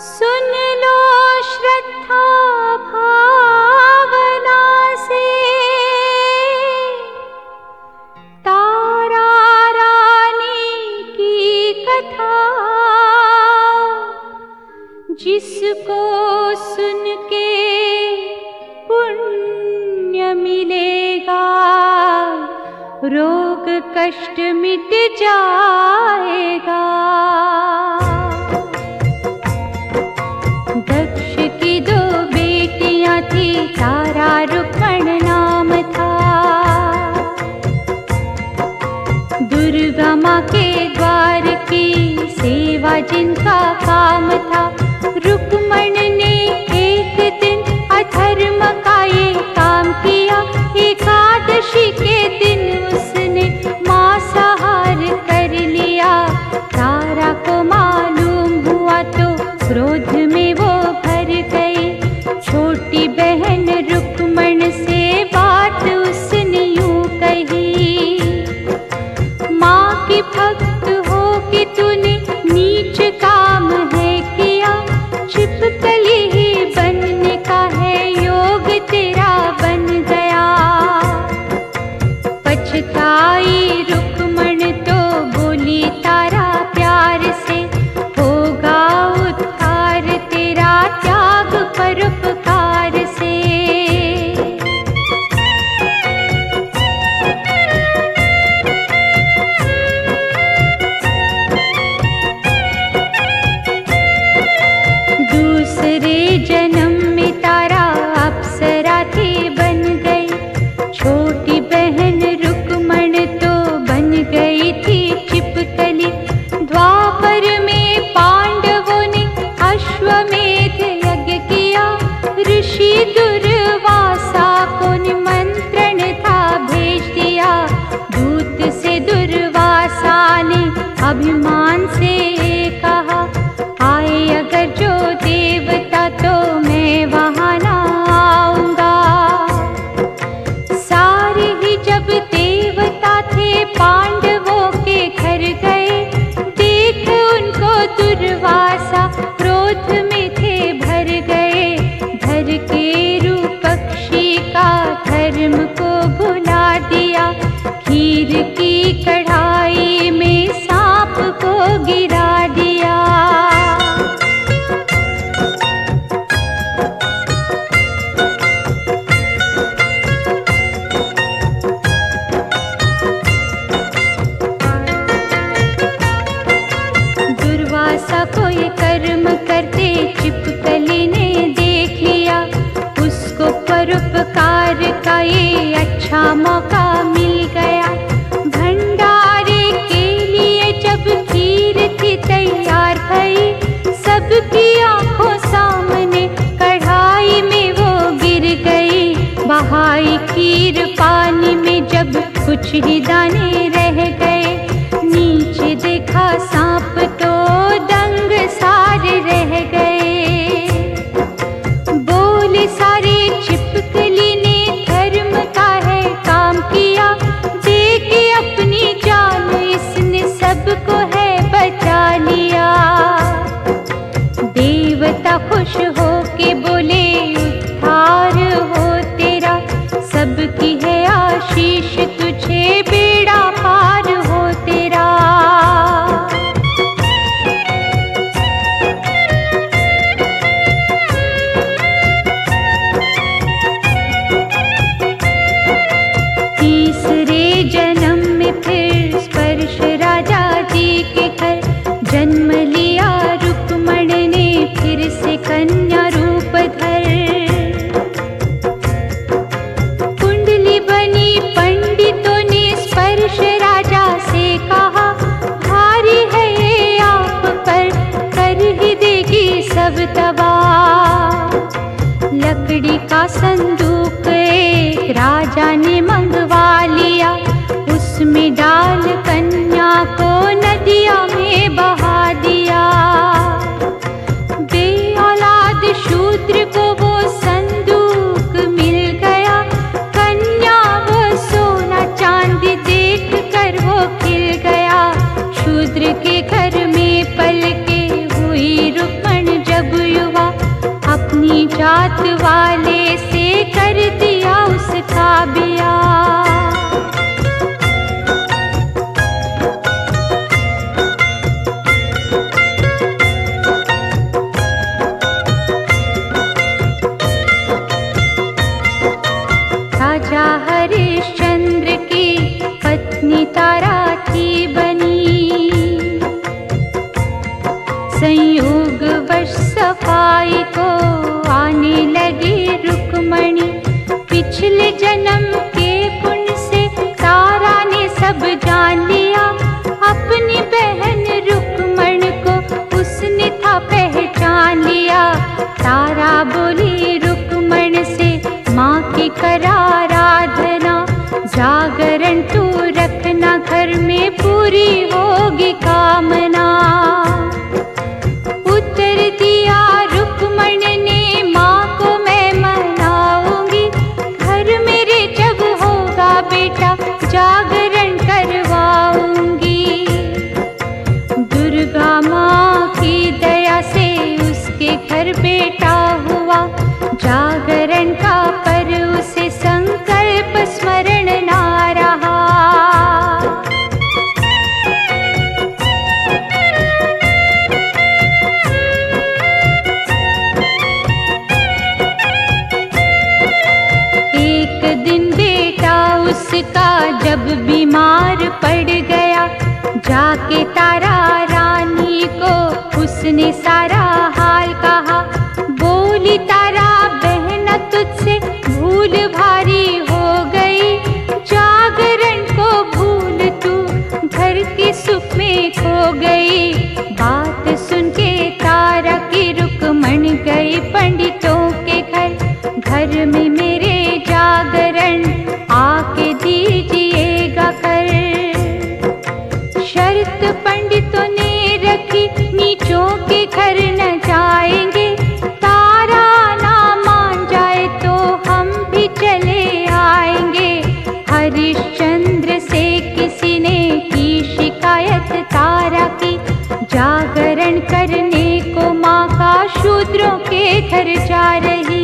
सुन लो श्रद्धा भावना से तारा रानी की कथा, जिसको सुन के पुण्य मिलेगा, रोग कष्ट मिट जाएगा। दक्ष की दो बेटियां थी, तारा रुक्मण नाम था। दुर्गा माँ के द्वार की सेवा जिनका काम था, रुक्मण ने एक दिन अधर्म का ये काम किया। एकादशी के दिन उसने मांसाहार कर लिया। तारा को मालूम हुआ तो क्रोध में वो भर गई। छोटी बहन रुक्मण से बात उसने यूं कही, माँ की भक्त हो कि तूने नीच काम है किया। छिपकली ही बनने का है योग तेरा बन गया। पछताई रुक्मण तो बोली तारा प्यार से, होगा उद्धार तेरा त्याग परोपकार से। दूसरे जन्म में तारा अप्सरा थी बन गई। छोटी बहन रुक्मण तो बन गई थी छिपकली। द्वापर में पांडवों ने अश्वमेध यज्ञ किया। ऋषि दुर्वासा को निमंत्रण था भेज दिया। दूत से दुर्वासा ने अभिमान से कहा, आए अगर जो देवता तो मैं वहां ना आऊंगा। सारे ही जब देवता थे पांडवों के घर गए, देख उनको दुर्वासा क्रोध में थे भर गए। धर के रूप पक्षी का धर्म को भुला दिया। खीर की कढ़ाई में सांप को गिरा दिया। दुर्वासा को ये कर्म करते छिपकली ने देख लिया। उसको परोपकार का ये अच्छा मौका मिल गया। भंडारे के लिए जब खीर थी तैयार भई, सबकी आंखों सामने कढ़ाई में वो गिर गई। बहाई खीर पानी में जब कुछ ही दाने रह गए। नीचे देखा सांप तो दंग सारे रह गए। बोले सारे छिपकली ने धर्म का है काम किया। दे के अपनी जान इसने सबको है बचा लिया। देवता खुश हो के बोले, उद्धार हो तेरा, सबकी है आशीष तुझे बेड़ा पार हो तेरा। तीसरे जन्म में फिर स्पर्श राजा जी के वाले से कर दिया उसका ब्याह। राजा हरिश्चंद्र की पत्नी तारा थी बनी, संयोगवश सफाई को आने लगी रुक्मणी। पिछले जन्म के पुण्य से तारा ने सब जान लिया, अपनी बहन रुक्मण को उसने था पहचान लिया। तारा बोली रुक्मण से, माँ की कर आराधना, जागरण तू रखना, घर में पूरी होगी कामना। उत्तर दिया रुक्मण ने, माँ को मैं मनाऊंगी, घर मेरे जब होगा बेटा जागरण करवाऊंगी। दुर्गा माँ की दया से उसके घर बेटा हुआ, जागरण का पर उसे संकल्प स्मरण ना रहा। एक दिन बेटा उसका जब बीमार पड़ गया, जाके तारा रानी को उसने सारा हाल कहा। बोली तारा बहन तुझसे भूल भारी हो गई, जागरण को भूल तू घर के सुख में खो गई। बात सुन के तारा की रुक्मण गई पंडितों के घर, घर में मेरे जागरण आके दीजिएगा कर। शर्त पंडितों ने रखी, नीचों के घर न जाएंगे, तारा ना मान जाए तो हम भी चले आएंगे। हरिश्चंद्र से किसी ने की शिकायत तारा की, जागरण करने को माँ का शूद्रों के घर जा रही।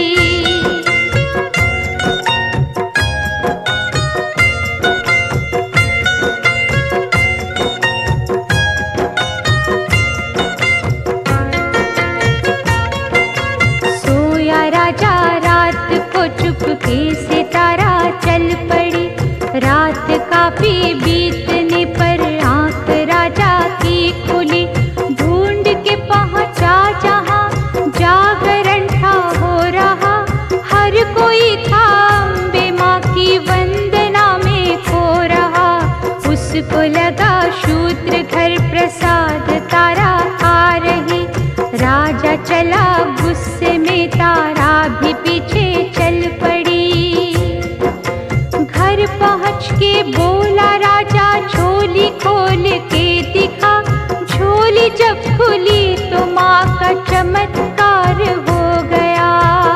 राजा रात को चुपके से तारा चल पड़ी, रात काफी बीतने पर आंख राजा की खुली। ढूंढ के पहुंचा जहां जागरण था हो रहा, हर कोई था अम्बे माँ की वंदना में खो रहा। उसको लगा शूद्र घर प्रसाद तारा खा रही, राजा चला गुस्से में, तारा भी पीछे चल पड़ी। घर पहुँच के बोला राजा, झोली खोल के दिखा। झोली जब खुली तो माँ का चमत्कार हो गया।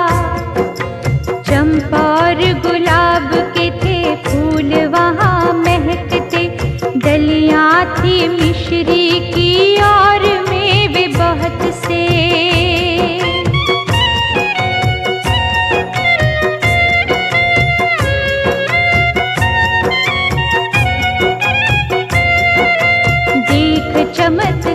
चंपा और गुलाब के थे फूल वहाँ महकते, डलियाँ थी मिश्री की और मेवे बहुत से। देख चमत्कार